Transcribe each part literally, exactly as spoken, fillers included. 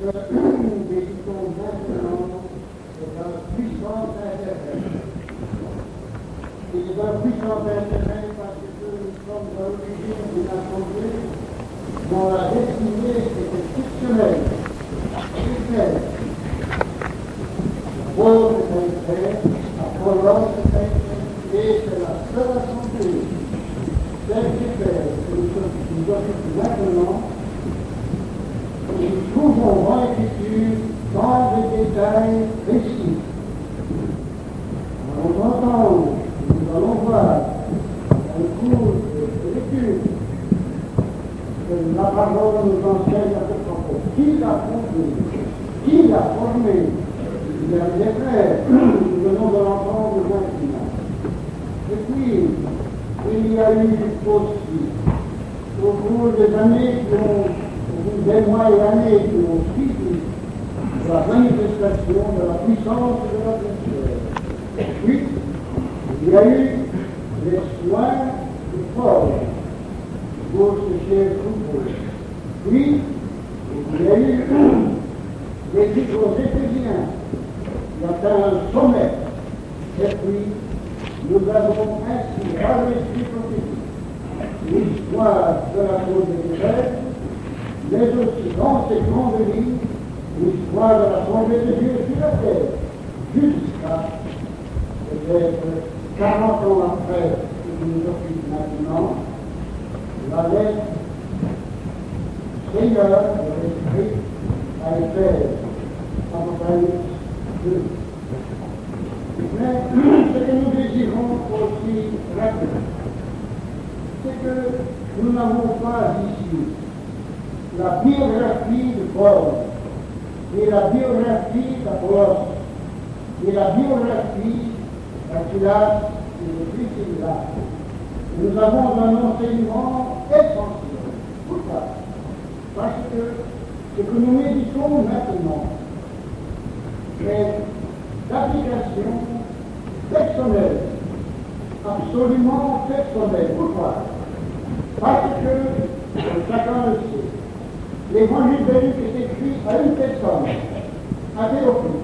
nous méditons maintenant dans la puissance intérieure. Il est dans la puissance intérieure parce que nous sommes à l'origine d'une assemblée dont la destinée est exceptionnelle. Exceptionnelle. Paul est un frère, Apollos est un frère, et c'est la seule assemblée, celle qui fait que nous nous occupons maintenant. Nous trouvons dans l'Écriture dans les détails précis. Nous allons entendre, nous allons voir un cours de lecture que la parole nous enseigne à ce propos. Qui l'a fondé? Qui l'a formé? Il y a des frères, nous venons de l'entendre maintenant. Et puis, il y a eu aussi, au cours des années qui ont des mois et années qui ont suivi la manifestation de la puissance de la prière. Puis, il y a eu les soins du Paul pour ce cher troupeau. Puis, il y a eu les livres aux Éphésiens qui atteint un sommet. Et puis, nous avons ainsi, par l'esprit prophétique, l'histoire de la cause des pécheurs, mais aussi dans ces grandes lignes, l'histoire de l'Assemblée de Dieu sur la terre, jusqu'à peut-être quarante ans après ce qui nous occupe maintenant, la lettre Seigneur de l'Esprit à Éphèse, Apocalypse deux. Mais ce que nous désirons aussi rappeler, c'est que nous n'avons pas ici la biographie de Paul, et la biographie d'Apollos, et la biographie d'Aquilas et de Priscilla. Nous avons un enseignement essentiel. Pourquoi? Parce que ce que nous méditons maintenant est d'application personnelle, absolument personnelle. Pourquoi? Parce que, chacun le sait, l'évangile de Luc est écrit à une personne, à Théophile.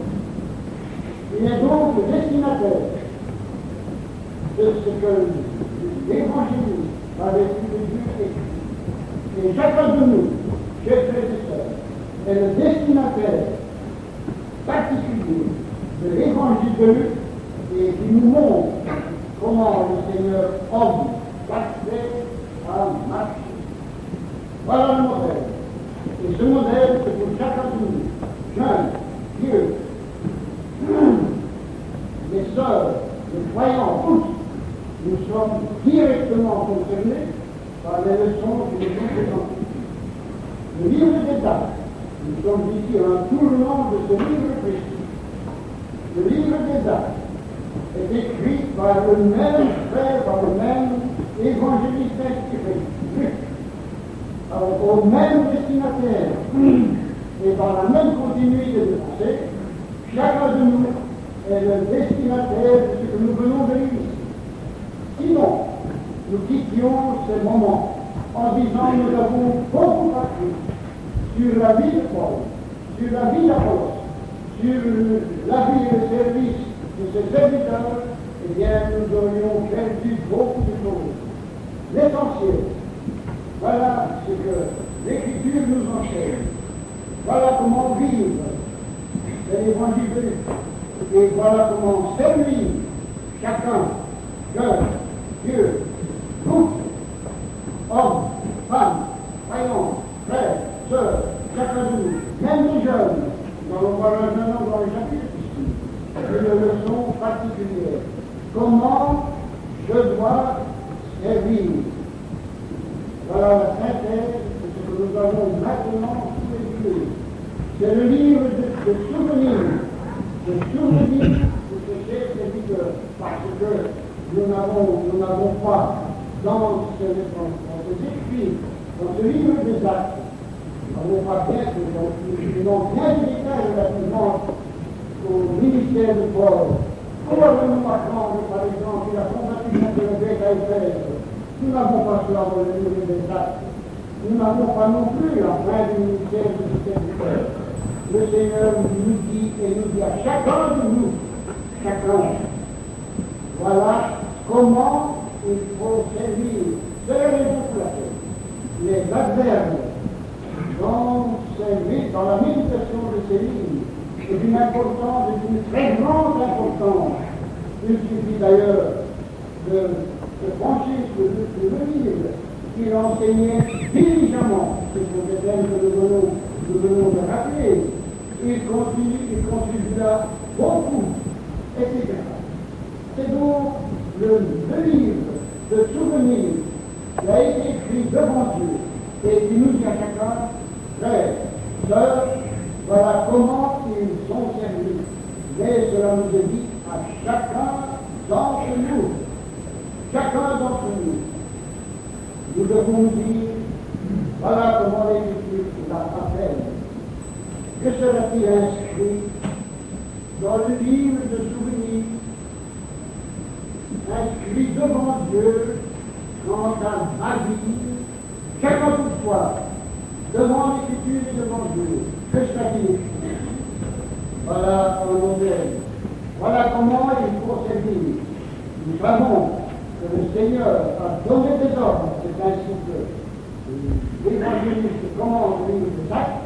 Il est donc le destinataire de ce que l'évangile par l'Esprit de Dieu écrit. Et chacun de nous, chers frères et sœurs, est le destinataire particulier de l'évangile de Luc et qui nous montre comment le Seigneur homme parfait a marché. Voilà le modèle. Et ce modèle, c'est pour chacun de nous, jeunes, vieux, les sœurs, les croyants, tous, nous sommes directement concernés par les leçons qui nous sont présentées. Le livre des Actes, nous sommes ici à un tournant de ce livre précis. Le livre des Actes est écrit par le même frère, par le même évangéliste inspiré, Luc, au même destinataire et dans la même continuité de pensée. Chacun de nous est le destinataire de ce que nous venons de lire. Sinon, nous quittions ces moments en disant nous avons beaucoup appris sur la vie de Paul, sur la vie d'Apollos, sur la vie et le service de ses serviteurs. Eh bien, nous aurions perdu beaucoup de choses. L'essentiel, voilà ce que l'Écriture nous enseigne. Voilà comment vivre de l'évangile de Luc. Et voilà comment servir chacun, jeune, vieux, groupe, hommes, femmes, croyants, frères, sœurs, chacun de nous, même les jeunes. Nous allons voir un jeune homme dans le chapitre ici. Une leçon particulière. Comment je dois servir. Voilà la synthèse de ce que nous avons maintenant sous les yeux. C'est le livre de, de souvenirs, de souvenirs de ce cher serviteur, parce que nous n'avons, nous n'avons pas dans ce, dans, dans ces écrits, dans ce livre des Actes, nous n'avons pas bien, nous n'avons bien des détails relativement au ministère de Paul. Comment nous apprendre, par exemple, la fondation de l'évêque à Éphèse? Nous n'avons pas cela dans le livre des Actes. Nous n'avons pas non plus la fin du ministère de ce serviteur. le Seigneur nous dit et nous dit à chacun de nous, chacun, voilà comment il faut servir. C'est la raison pour laquelle les adverbes dans, ces, dans la méditation de ces livres est d'une importance, est d'une très grande importance. Il suffit d'ailleurs de se pencher sur le, sur le livre qu'il enseignait diligemment, ce sont des thèmes que nous venons, nous venons de rappeler. Il continue, il contribua beaucoup, et cetera. C'est donc le, le livre de souvenirs qui a été écrit devant Dieu et qui nous dit à chacun, frères, sœurs, voilà comment ils sont servis. Mais cela nous est dit à chacun d'entre nous. Chacun d'entre nous. Nous devons dire, voilà comment l'Écriture la rappelle. Que sera-t-il inscrit dans le livre de souvenirs, inscrit devant Dieu, quant à ma vie, chacun toutefois, devant l'Écriture et devant Dieu, que sera-t-il écrit? Voilà un modèle. Voilà comment il faut servir. Nous savons que le Seigneur a donné des ordres, c'est ainsi que l'évangéliste commence le livre des Actes,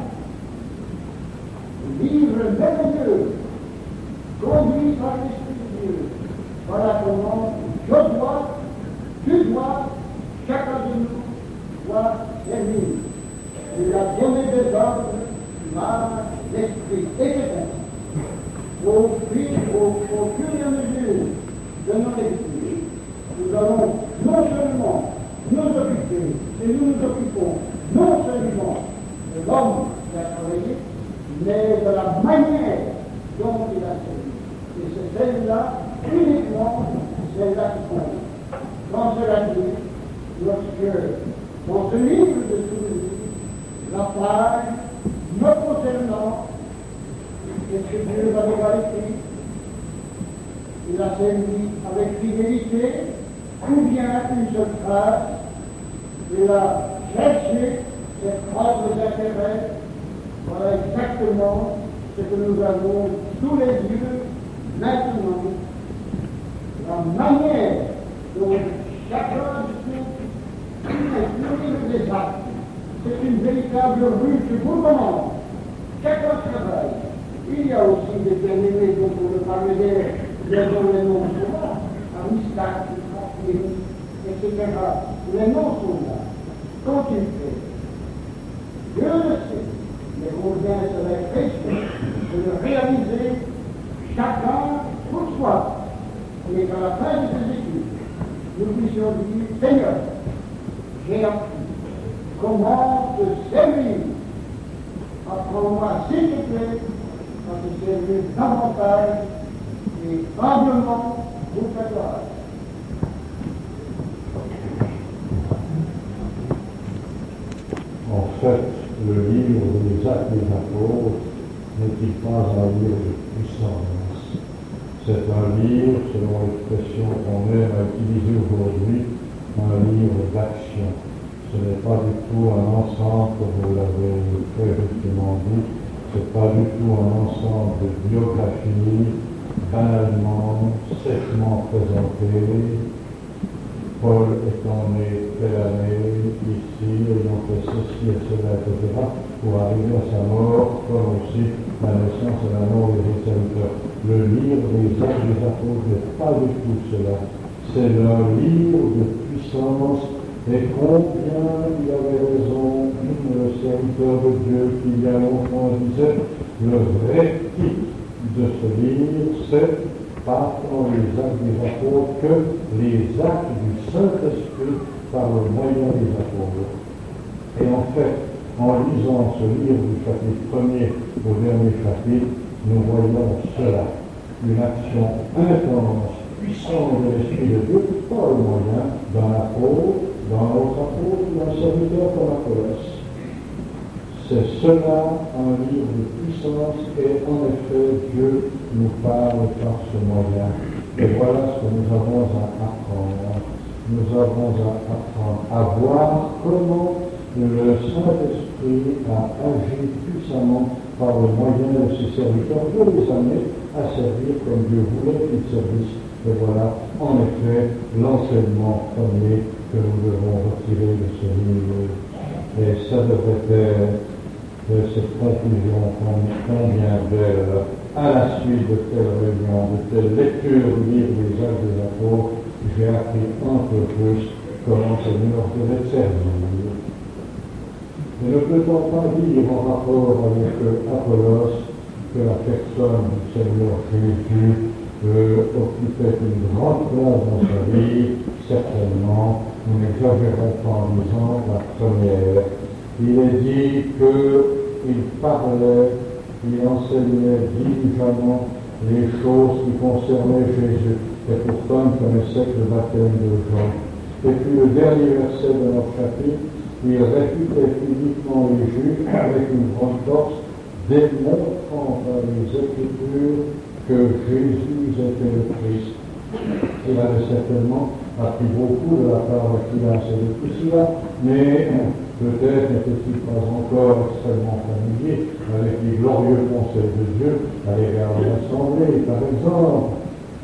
le livre merveilleux, conduit par l'Esprit de Dieu. Voilà comment je dois, tu dois, chacun de nous doit servir. Il a donné des ordres par l'Esprit. Et c'est ainsi. Au fil, au, au fur et à mesure de nos lectures, nous allons non seulement nous occuper, et nous nous occupons non seulement de l'homme qui a travaillé, mais de la manière dont il a servi. Et c'est celle-là, uniquement celle-là qui compte. Dans cela dit, lorsque, dans ce livre de souvenirs, la page me concernant, qu'est-ce que Dieu va devoir écrire? Il a servi avec fidélité, ou bien une seule phrase, il a cherché ses propres intérêts. Voilà exactement ce que nous avons sous les yeux maintenant. La manière dont chacun de nous des actes, c'est une véritable ruche gourmande. Chacun travaille. Il y a aussi des bien-aimés dont on ne parle des dont les noms sont là, Amistat, et cetera. Les noms sont là. Quand il fait, Dieu le sait, mais on vient se réfléchir, de le réaliser chacun pour soi. Et qu'à la fin de ces études, nous puissions dire, Seigneur, j'ai appris comment te servir. Apprends-moi, s'il te plaît, à te servir davantage et humblement pour ta gloire. En fait, le livre des Actes des Apôtres n'est-il pas un livre de puissance? C'est un livre, selon l'expression qu'on aime à utiliser aujourd'hui, un livre d'action. Ce n'est pas du tout un ensemble, comme vous l'avez très justement dit, ce n'est pas du tout un ensemble de biographies banalement, sèchement présentées. Paul étant né telle année, ici, ayant fait ceci et cela, et cetera, pour arriver à sa mort, comme aussi la naissance et la mort des serviteurs. Le livre des Actes des Apôtres n'est pas du tout cela. C'est un livre de puissance. Et combien il avait raison, le serviteur de Dieu qui il y a longtemps disait, le vrai titre de ce livre, c'est pas dans les Actes des Apôtres que les actes du Saint-Esprit par le moyen des apôtres. Et en fait, en lisant ce livre du chapitre premier au dernier chapitre, nous voyons cela, une action intense, puissante de l'Esprit de Dieu, par le moyen d'un apôtre, dans notre apôtre, d'un serviteur comme Apollos. C'est cela, un livre de puissance, et en effet, Dieu nous parle par ce moyen. Et voilà ce que nous avons à apprendre. Nous avons à apprendre à voir comment le Saint-Esprit a agi puissamment par le moyen de ses serviteurs, pour les amener à servir comme Dieu voulait qu'ils servissent. Et voilà, en effet, l'enseignement premier que nous devons retirer de ce livre. Et ça devrait être de cette conclusion combien belle, à la suite de telle réunion, de telle lecture du livre des Actes des Apôtres, j'ai appris un peu plus comment le Seigneur devait servir. Et ne peut-on pas dire en rapport avec Apollos que la personne du Seigneur Jésus euh, occupait une grande place dans sa vie? Certainement, nous n'exagérons pas en disant la première. Il est dit qu'il parlait, il enseignait diligemment les choses qui concernaient Jésus, et pourtant il connaissait que le baptême de Jean. Et puis le dernier verset de notre chapitre, il réfutait physiquement les Juifs avec une grande force, démontrant dans les Écritures que Jésus était le Christ. Il avait certainement appris beaucoup de la part d'Aquilas et de Priscilla, mais peut-être n'était-il pas encore extrêmement familier avec les glorieux conseils de Dieu à l'égard de l'Assemblée, par exemple.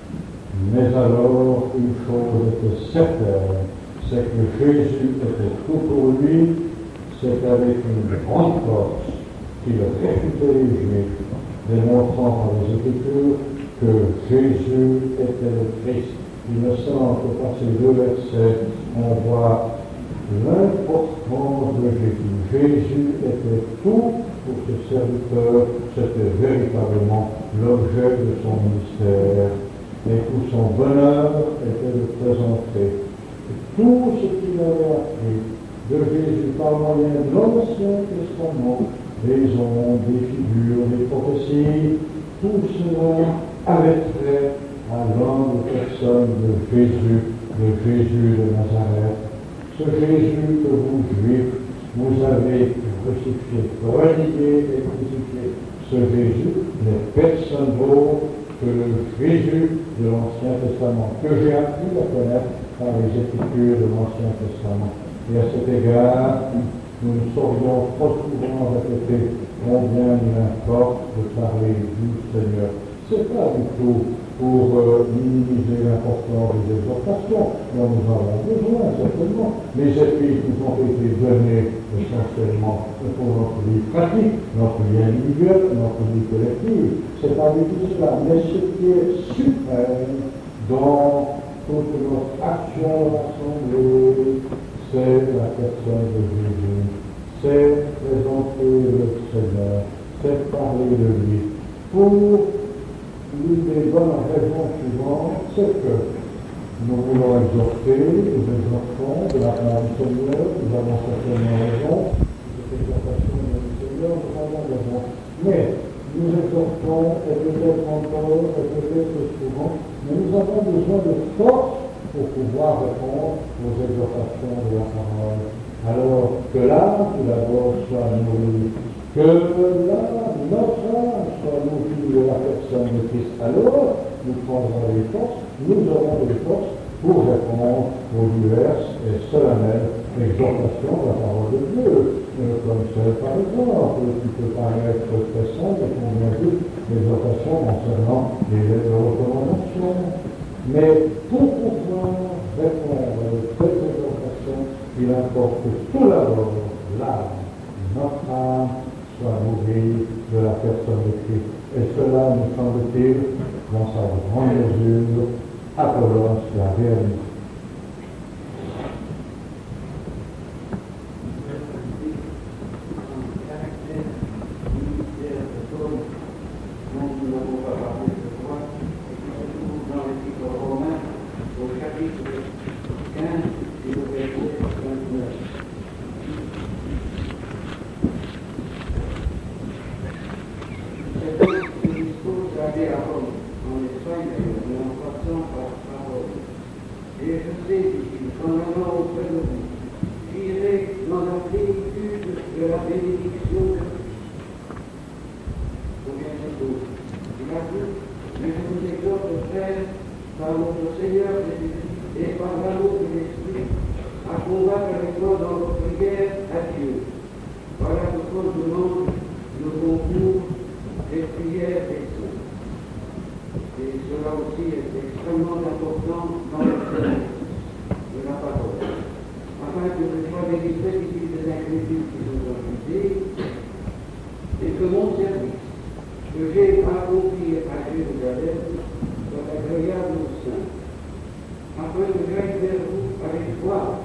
Mais alors, une chose était certaine, c'est que Jésus était tout pour lui, c'est avec une grande force qu'il réfutait les Juifs, démontrant par les Écritures que Jésus était le Christ. Il me semble que par ces deux versets, on voit l'importance de Jésus. Jésus était tout pour ses serviteurs, c'était véritablement l'objet de son ministère. Et tout son bonheur était de présenter tout ce qu'il avait appris de Jésus par moyen de l'Ancien Testament, des ondes, des figures, des prophéties, tout cela avait trait à l'homme de personne de Jésus, de Jésus de Nazareth. Ce Jésus que vous, Juifs, vous avez crucifié, relié et crucifié. Ce Jésus n'est personne d'autre que le Jésus de l'Ancien Testament, que j'ai appris à connaître par les Écritures de l'Ancien Testament. Et à cet égard, nous ne saurions trop souvent répéter combien il importe de parler du Seigneur. Ce n'est pas du tout pour euh, minimiser l'importance des exhortations, dont nous avons besoin, certainement. Les épices nous ont été données essentiellement pour notre vie pratique, notre vie individuelle, notre vie collective. C'est pas du tout cela, mais ce qui est suprême dans toute notre action rassemblée, c'est la personne de Jésus. C'est présenter le Seigneur, c'est parler de lui. Pour l'une des bonnes raisons suivantes, c'est que nous voulons exhorter, nous exhortons de la part du Seigneur, nous avons certainement raison, cette exhortation du Seigneur, nous avons raison. Mais nous exhortons, et peut-être encore, et peut-être souvent, mais nous avons besoin de force pour pouvoir répondre aux exhortations de la parole. Alors que l'âme, tout d'abord, soit nourrie, que l'âme, notre âme, soit nourrie de la personne de Christ. Alors, nous prendrons les forces, nous aurons les forces pour répondre aux diverses et solennelles exhortations de la parole de Dieu. Euh, comme celle, par exemple, qui peut paraître très simple, et qu'on vient vu, l'exhortation concernant les lettres de recommandation. Mais pour pouvoir répondre à de telles exhortations, il importe que tout d'abord, l'âme, notre âme, soit nourrie de la personne de Christ. Et cela, nous semble-t-il, dans sa grande mesure, Apollos l'a réalisé. Voilà pourquoi je demande le concours prière des saints. Et cela aussi est extrêmement important dans le service de la parole, afin que je sois délivré de toutes les inquiétudes qui nous ont visées, et que mon service, que j'ai accompli à Jérusalem, soit agréable aux saints, afin que j'aille vers vous avec foi.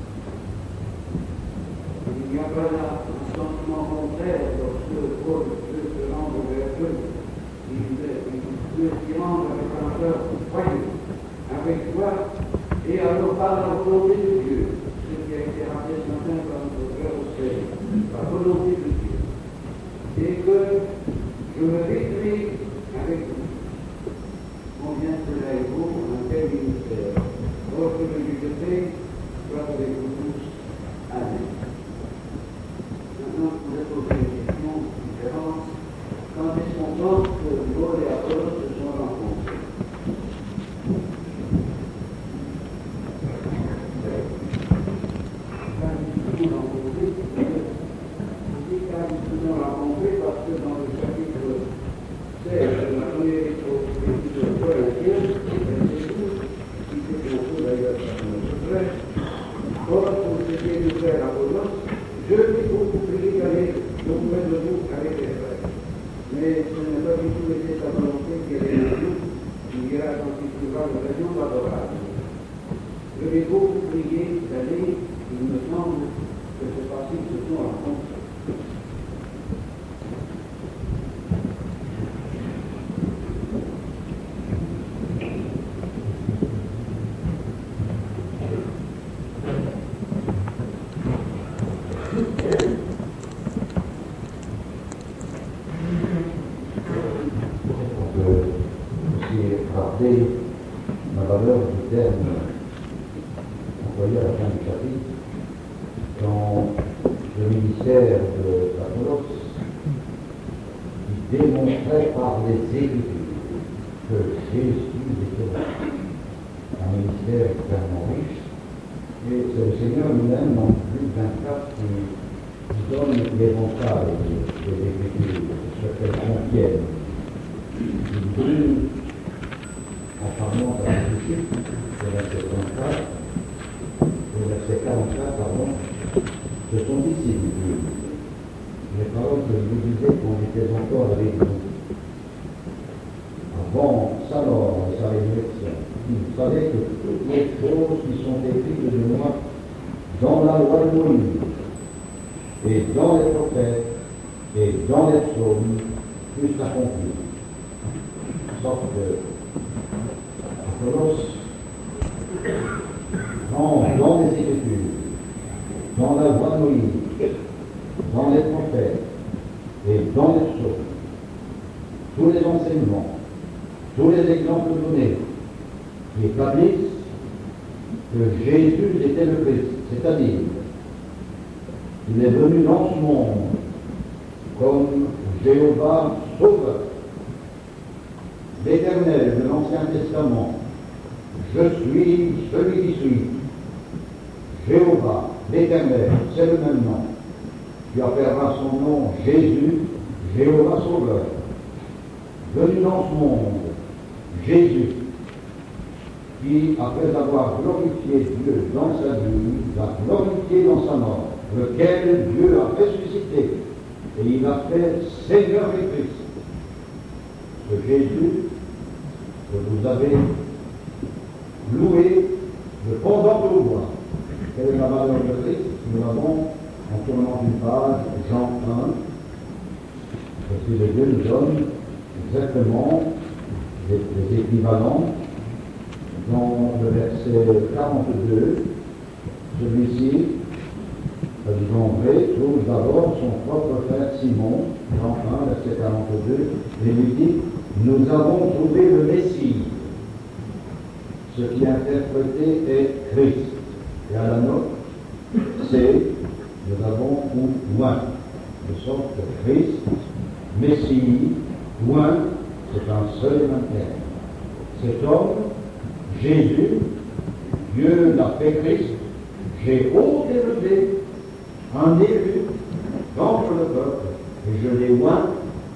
Il n'y a pas là un sentiment contraire lorsque Paul veut se rendre vers eux. Il veut s'y rendre avec un cœur croyant, avec foi, et alors par la volonté de Dieu, ce qui a été rappelé ce matin par notre frère Osser, la volonté de Dieu. Et que je me réjouis avec vous. Combien cela est beau, un tel ministère. Votre Dieu de paix soit avec vous tous. Amen. Maintenant, vous êtes posé une question différente. Quand est-ce qu'on pense que Paul et Apollos se sont rencontrés? Quand ils se sont rencontrés, on dit quand ils se sont rencontrés parce que dans le chapitre seize de la première épître de Corinthiens, verset douze, qui fait beaucoup d'ailleurs par notre frère, Paul, pour ce qui est du frère Apollos, je vais beaucoup prier d'aller auprès de vous avec les frères. Mais ce n'est pas du tout été sa volonté qu'elle est en nous, qui ira quand il trouvera l'occasion favorable. Je vais beaucoup prier d'aller, il me semble que ce parti se sont rencontrés. La valeur du terme employé à la fin du chapitre dans le ministère de Apollos, qui démontrait par les Écritures que Jésus était un ministère extrêmement riche, et c'est le Seigneur lui-même dans Luc vingt-quatre qui donne l'éventail des Écritures, ce qu'elles contiennent. Il dit, en parlant à la disciple, le verset trente-quatre, le verset quarante-quatre, pardon, ce sont disciples, les paroles que je vous disais quand j'étais encore avec vous. Avant sa mort et sa résurrection, il fallait que toutes les choses qui sont écrites de moi dans la loi de Moïse, et dans les prophètes, et dans les psaumes, puissent s'accomplir. En sorte que Apollos, dans, dans les Écritures, dans la loi de Moïse, dans les prophètes et dans les psaumes, tous les enseignements, tous les exemples donnés qui établissent que Jésus était le Christ, c'est-à-dire qu'il est venu dans ce monde comme Jéhovah Sauveur, l'Éternel de l'Ancien Testament. Je suis celui qui suis. Jéhovah, l'Éternel, c'est le même nom. Tu appelleras son nom Jésus, Jéhovah Sauveur. Venu dans ce monde, Jésus, qui, après avoir glorifié Dieu dans sa vie, l'a glorifié dans sa mort, lequel Dieu a ressuscité, et il a fait Seigneur et Christ. Ce Jésus que vous avez loué, le contemple-voir. Quelle est la valeur de Christ? Nous l'avons en tournant une page, Jean un, parce que Dieu nous donne exactement les, les équivalents dans le verset quarante-deux. Celui-ci, disons vrai, trouve d'abord son propre frère Simon, Jean un, verset quarante-deux, et lui dit: nous avons trouvé le Messie. Ce qui est interprété est Christ. Et à la note, c'est nous avons ou loin. De sorte que Christ, Messie, loin, c'est un seul et même terme. Cet homme, Jésus, Dieu l'a fait Christ, j'ai haut élevé un élu d'entre le peuple, et je l'ai loin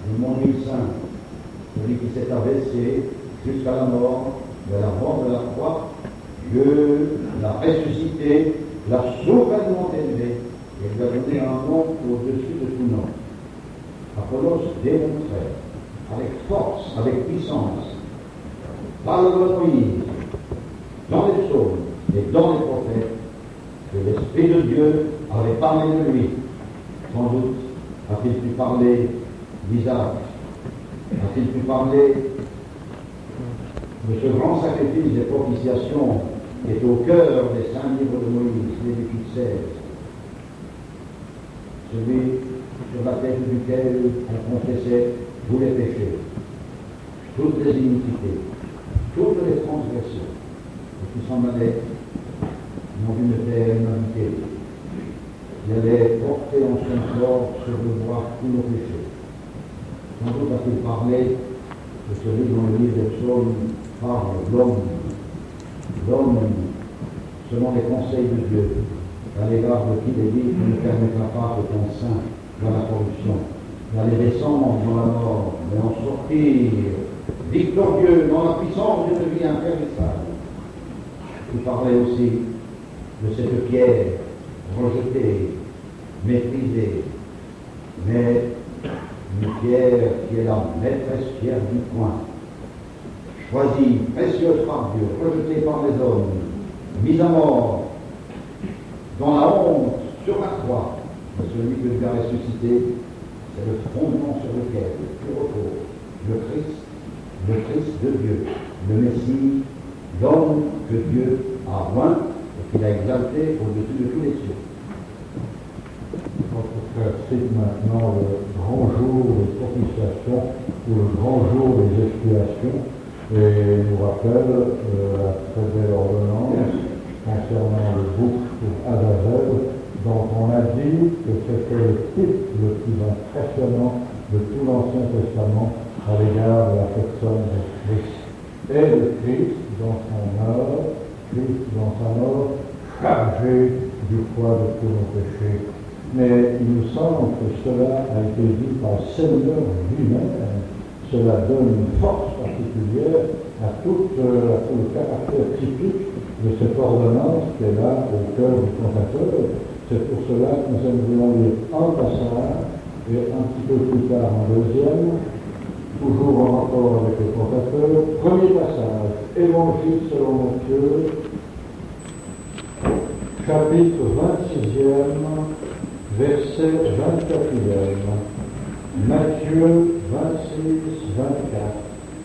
le monde saint, celui qui s'est abaissé jusqu'à la mort, de la mort de la croix, Dieu l'a ressuscité, l'a souverainement élevé, et lui a donné un nom au-dessus de tout nom. Apollos démontrait, avec force, avec puissance, par le Moïse, dans les psaumes et dans les prophètes, que l'Esprit de Dieu avait parlé de lui. Sans doute a-t-il pu parler d'Isaac, a-t-il pu parler de ce grand sacrifice des propitiations qui est au cœur des saints livres de Moïse, Lévitique seize, celui sur la tête duquel on confessait tous les péchés, toutes les iniquités, toutes les transgressions, et qui s'en allait dans une terre inhabitée. Il allait porter en son corps sur le bois tous nos péchés. Sans doute a-t-il parlé de celui dont le livre des psaumes parle, l'homme, l'homme selon les conseils de Dieu, à l'égard de qui il est dit qu'il ne permettra pas que ton sein dans la corruption, d'aller descendre dans la mort, mais en sortir victorieux dans la puissance d'une vie impérissable. Il parlait aussi de cette pierre rejetée, méprisée, mais une pierre qui est la maîtresse pierre du coin, choisie, précieuse par Dieu, rejetée par les hommes, mise à mort, dans la honte, sur la croix. Mais celui que Dieu a ressuscité, c'est le fondement sur lequel il repose le Christ, le Christ de Dieu, le Messie, l'homme que Dieu a oint et qu'il a exalté au-dessus de tous les cieux. Notre frère cite maintenant le grand jour des propitiations ou le grand jour des expiations et nous rappelle euh, la très belle ordonnance concernant le bouc pour Azazel, dont on a dit que c'était le type le plus impressionnant de tout l'Ancien Testament à l'égard de la personne de Christ. Et le Christ dans son œuvre, Christ dans sa mort, chargé du poids de tous nos péchés. Mais il nous semble que cela a été dit par le Seigneur lui-même. Cela donne une force particulière à tout, euh, à tout le caractère typique de cette ordonnance qui est là au cœur du cantateur. C'est pour cela que nous aimerions lire un passage et un petit peu plus tard un deuxième, toujours en rapport avec le cantateur. Premier passage, Évangile selon Matthieu, chapitre vingt-sixième, verset vingt-quatrième. Matthieu vingt-six, vingt-quatre.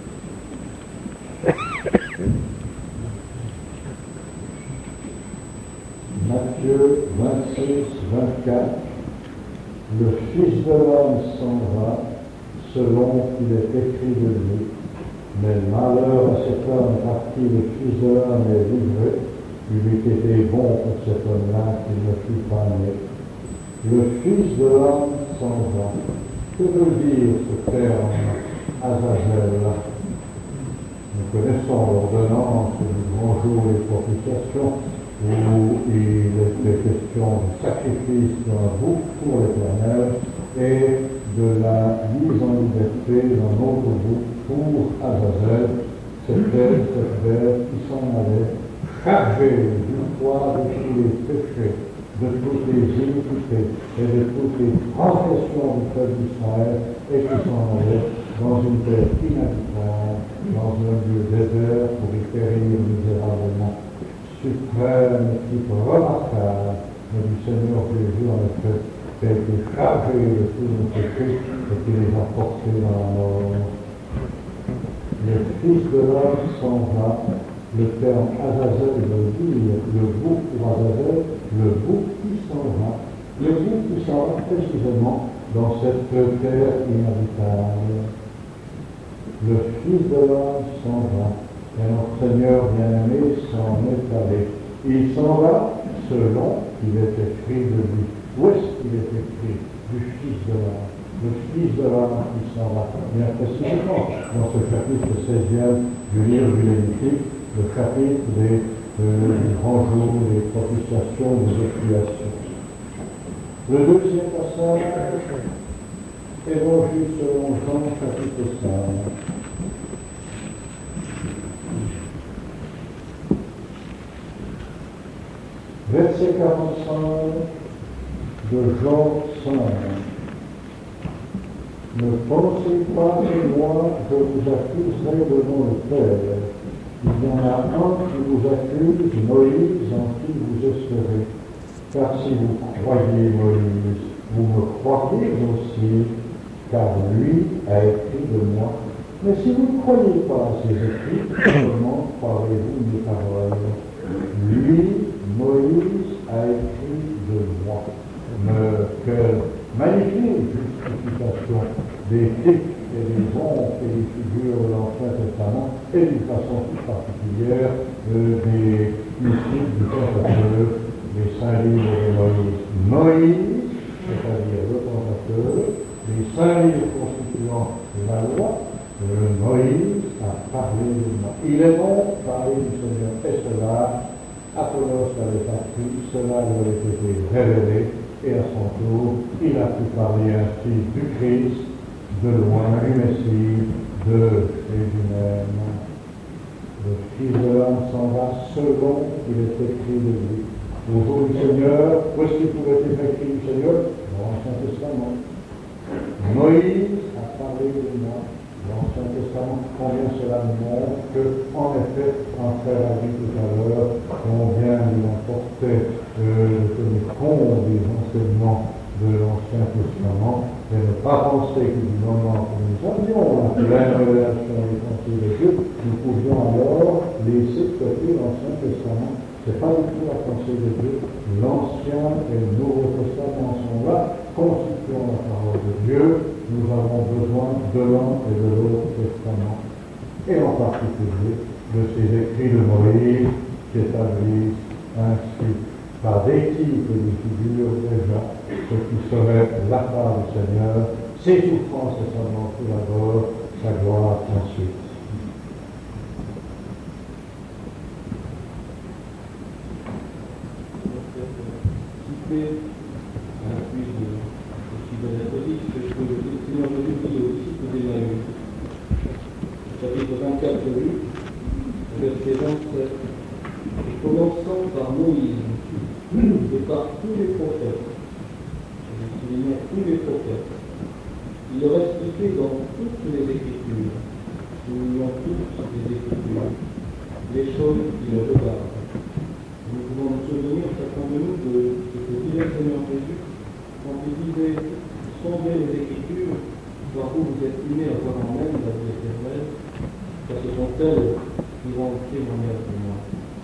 Matthieu vingt-six, vingt-quatre. Le Fils de l'homme s'en va, selon qu'il est écrit de lui. Mais malheur à cet homme par qui le Fils de l'homme est livré. Il eût été bon pour cet homme-là qu'il ne fût pas né. Le Fils de l'homme s'en va. Que veut dire ce terme Azazel? Nous connaissons l'ordonnance du grand jour des propitiations où il était question du sacrifice d'un bouc pour l'Éternel et de la mise en liberté d'un autre bouc pour Azazel. C'était cette bête qui s'en allait chargée du poids de tous les péchés, de toutes les iniquités et de toutes les transgressions du peuple d'Israël et qui s'en allait dans une terre inhabitable, dans un lieu désert pour y périr misérablement. Suprême type remarquable mais du Seigneur Jésus en effet, qui a été chargé de tous nos péchés et qui les a portés dans la mort. Le Fils de l'homme s'en va. Le terme Azazel veut dire le bouc pour Azazel, le bouc qui s'en va. Le bouc qui s'en va précisément dans cette terre inhabitable. Le Fils de l'homme s'en va. Et notre Seigneur bien-aimé s'en est allé. Il s'en va selon qu'il est écrit de lui. Où est-ce qu'il est écrit? Du Fils de l'homme. Le Fils de l'homme qui s'en va. Bien précisément dans ce chapitre seizième du livre du Lévitique, le chapitre des euh, grands jours, des propitiations, des expiations. Le deuxième passage, Évangile selon Jean, chapitre cinq. Verset quarante-cinq de Jean cinq. Ne pensez pas que moi, je vous accuserai devant le Père. Il y en a un qui vous accuse, Moïse, en qui vous espérez. Car si vous croyez Moïse, vous me croyez aussi, car lui a écrit de moi. Mais si vous ne croyez pas à ses écrits, comment croirez-vous mes paroles? Lui, Moïse, a écrit de moi. Mais quelle magnifique justification des titres et des ombres et des figures de l'Ancien Testament, et d'une façon toute particulière euh, des mystiques du Pentateuque, les saints livres de Moïse. Moïse, c'est-à-dire le Pentateuque, les saints livres constituant la loi, euh, Moïse a parlé de moi. Il est bon parler du Seigneur, et cela, Apollos l'avait appris, cela lui avait été révélé, et à son tour, il a pu parler ainsi du Christ, de loin, du Messie, de Jésus même. Le Fils de l'homme s'en va selon qu'il est écrit de lui. Au jour du Seigneur, où est-ce qu'il pouvait être écrit du Seigneur? Dans l'Ancien Testament. Moïse a parlé de moi. L'Ancien Testament, combien cela montre que, en effet, en frère a dit tout à l'heure, combien il importait euh, de tenir compte des enseignements de l'Ancien Testament et ne pas penser que du moment que nous avions la pleine révélation des pensées de Dieu, nous pouvions alors laisser de côté l'Ancien Testament. Ce n'est pas du tout la pensée de Dieu. L'Ancien et le Nouveau Testament sont là, constituant la parole de Dieu. Nous avons besoin de l'un et de l'autre Testament, et en particulier de ces écrits de Moïse qui établissent ainsi par des types et des figures déjà ce qui serait la part du Seigneur, ses souffrances et sa mort tout d'abord, sa gloire ensuite. À l'appui de de la police, que le Seigneur Jésus dit aux disciples d'Emmaüs, chapitre vingt-quatre de Luc, verset vingt-sept, et commençant par Moïse et par tous les prophètes, je souligne tous les prophètes, il leur expliquait dans toutes les Écritures, soulignant toutes les Écritures, les choses qui le regardent. Nous pouvons nous souvenir, chacun de nous, de ce que disait le Seigneur Jésus quand il disait sondez les Écritures, par où vous estimez avoir en même la vie éternelle, car ce sont elles qui vont témoigner de moi.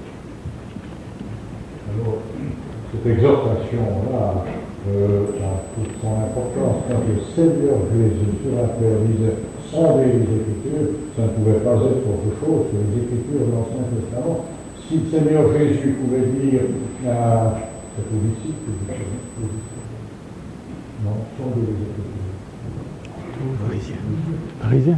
Alors, cette exhortation-là euh, a toute son importance. Quand le Seigneur Jésus sur la terre disait sondez les Écritures, ça ne pouvait pas être autre chose que les Écritures de l'Ancien Testament. Si le Seigneur Jésus pouvait dire à cet disciple, non, sondez les Écritures. Parisien. Parisien.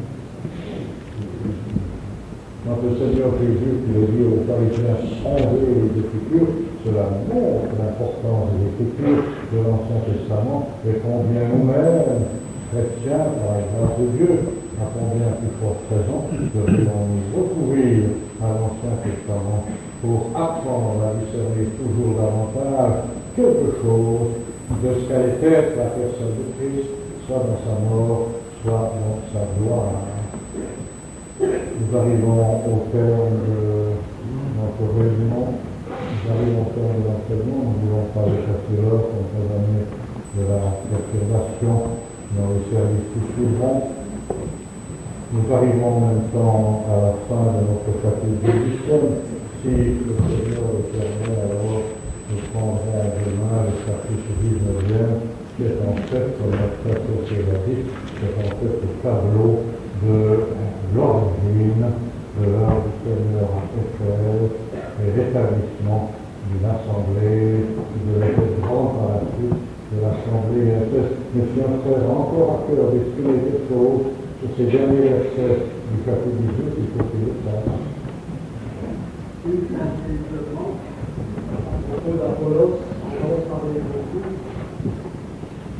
Quand le Seigneur Jésus pouvait dire aux pharisiens sondez les Écritures, cela montre l'importance des Écritures de l'Ancien Testament et combien nous-mêmes, chrétiens, par la grâce de Dieu, à combien plus forte raison devrions nous recourir à l'Ancien Testament pour apprendre à discerner toujours davantage quelque chose de ce qu'allait être la personne de Christ, soit dans sa mort, soit dans sa gloire. Nous arrivons au terme de notre réunion, nous arrivons au terme de l'enseignement, nous ne voulons pas dépasser l'heure comme ça jamais de la perturbation dans les services qui suivront. Nous arrivons en même temps à la fin de notre chapitre dix-huit. Si le Seigneur le permet, alors nous prendrons demain le chapitre dix-neuvième, qui est en fait, comme notre frère Cécile l'a dit, c'est en fait le tableau de l'origine de l'œuvre du Seigneur en Éphèse et l'établissement d'une assemblée, de l'Église grande par la suite, de l'assemblée Éphèse. Mais si on fait encore à cœur d'exprimer quelque chose sur ces derniers versets du chapitre dix-huit, il faut qu'il le fasse. Une intelligence, un peu d'Apollos, on va parler beaucoup.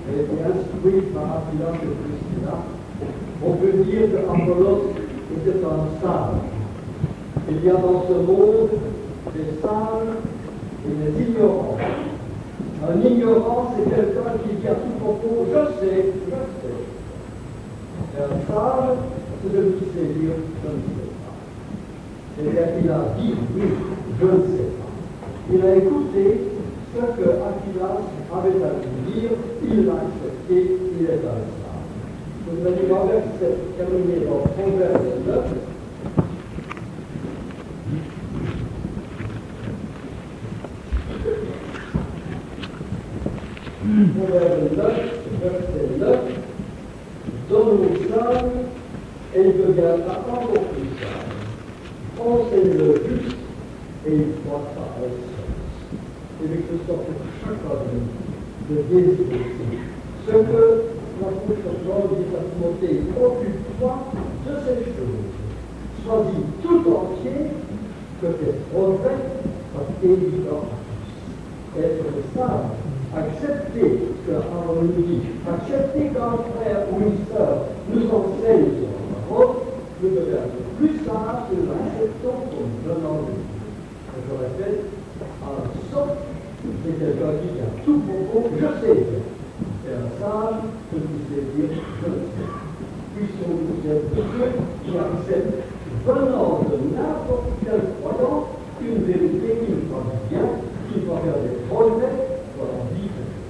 a été instruit par Aquila et Priscilla. On peut dire qu'Apollos était un sage. Il y a dans ce monde des sages et des ignorants. Un ignorant, c'est quelqu'un qui dit à tout propos, je sais, je sais. Et un sage, c'est celui qui sait dire, je ne sais pas. C'est-à-dire qu'il a dit, oui, je ne sais pas. Il a écouté ce que Aquilas avait à lui dire, il l'a accepté, il est un sage. Vous allez voir verset terminé dans Proverbe neuf. Proverbe neuf, verset neuf. Donne-nous sage, et il deviendra encore plus sage. Enseigne-le juste, et il croîtra en sens. Et que ce soit pour chacun de nous de désirer ce que l'apôtre Paul dit à Timothée, occupe-toi de ces choses. Choisis tout entier que tes progrès soient évidents à tous. Être sage, accepter ce que la parole nous dit, accepter qu'un frère ou une sœur nous enseigne sur la parole, nous devons être plus sages que nous l'acceptons comme venant de Dieu. Je répète, un sot, c'est quelqu'un qui dit à tout propos, je sais bien. Et un sage, je vous sais dire, je le sais. Puissions-nous être Dieu qui accepte, venant de n'importe quel croyant, une vérité qui nous paraît bien, qui va faire des progrès dans la vie de Dieu.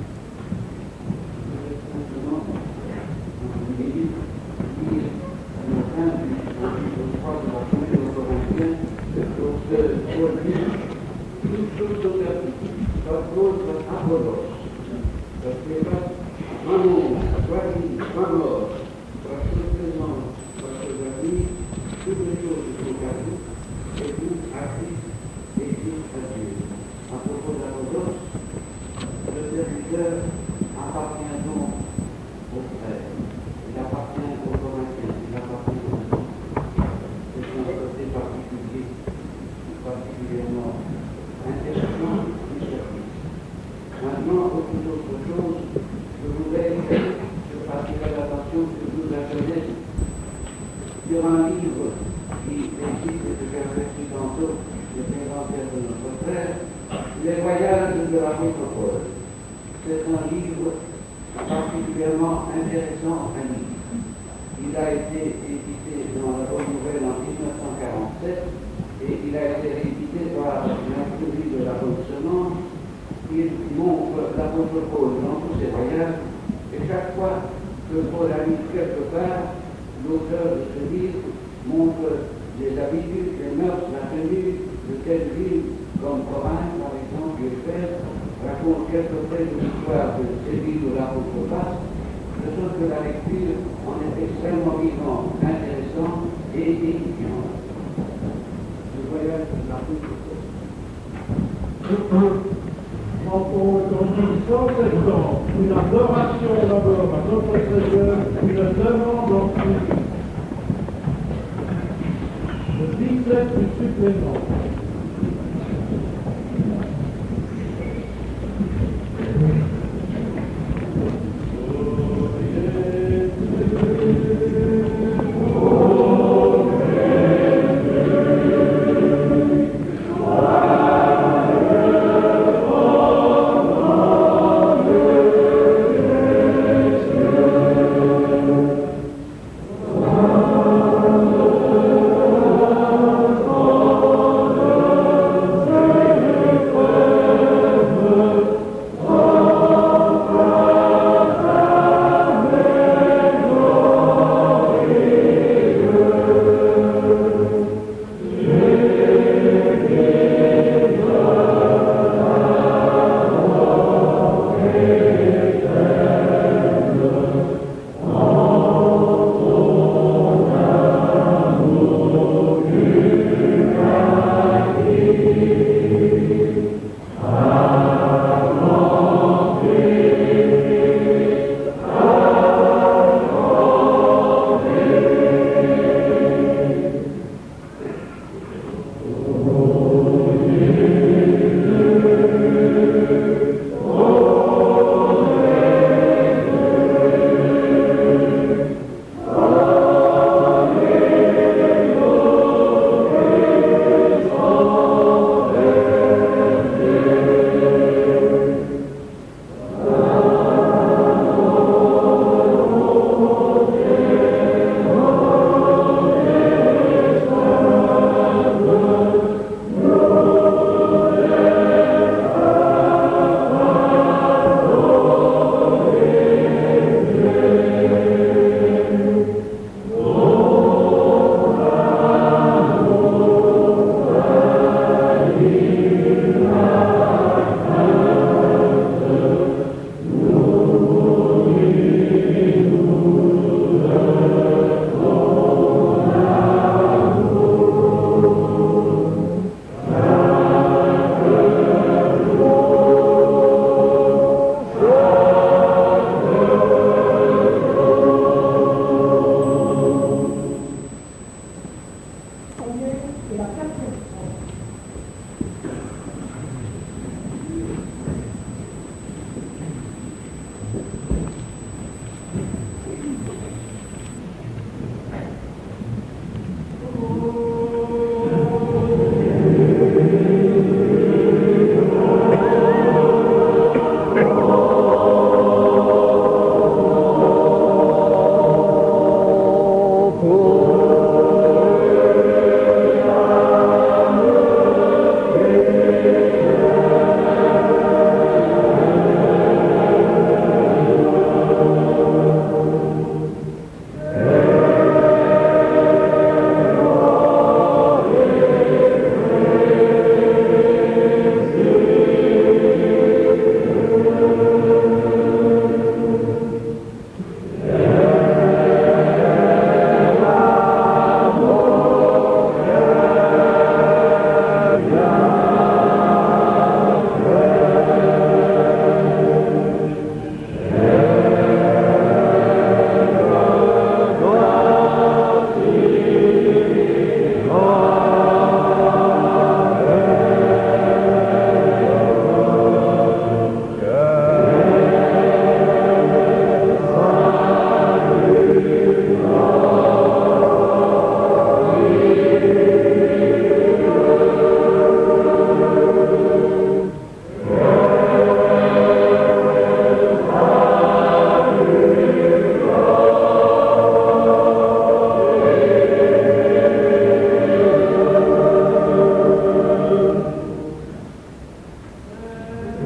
Une adoration d'abord à notre Seigneur, une demande ensuite. Le dix-sept du supplément. Oh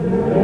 Amen.